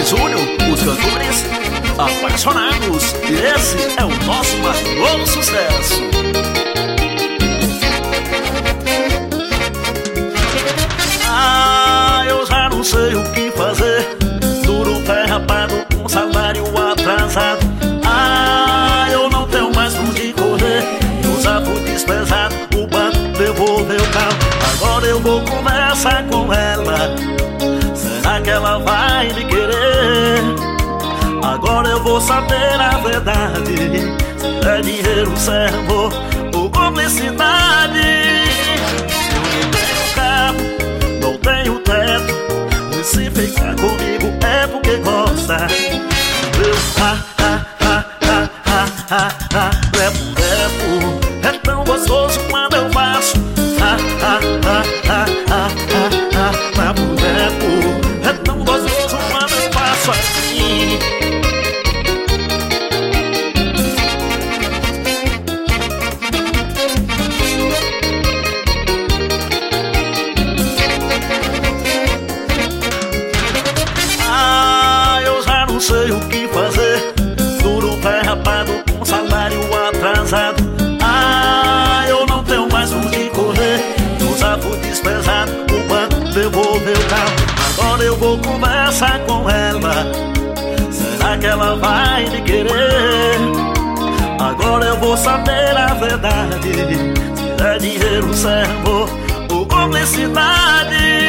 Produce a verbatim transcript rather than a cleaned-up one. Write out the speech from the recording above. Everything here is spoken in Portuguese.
Júnior, os cantores apaixonados. E esse é o nosso maior sucesso. Ah, eu já não sei o que fazer. Duro pé rapado, com salário atrasado. Ah, eu não tenho mais por onde correr. Eu já fui desprezado, o banco devolveu o carro. Agora eu vou conversar com ela. Será que ela vai me querer? Agora eu vou saber a verdade. Se é dinheiro, se é amor ou cumplicidade. Eu não tenho carro, não tenho teto. E se ficar comigo é porque gosta. Eu, ha, ha, ha, ha, ha, ha, ha. Lepo, lepo, é tão gostoso quando eu faço. Ha, ha, ha, ha, ha, ha, ha. Lepo, lepo, é tão gostoso quando eu faço assim. Não sei o que fazer. Duro pé rapado, com salário atrasado. Ah, eu não tenho mais onde correr. Eu já fui desprezado, o banco devolveu o carro. Agora eu vou conversar com ela. Será que ela vai me querer? Agora eu vou saber a verdade. Se é dinheiro, se é amor ou cumplicidade.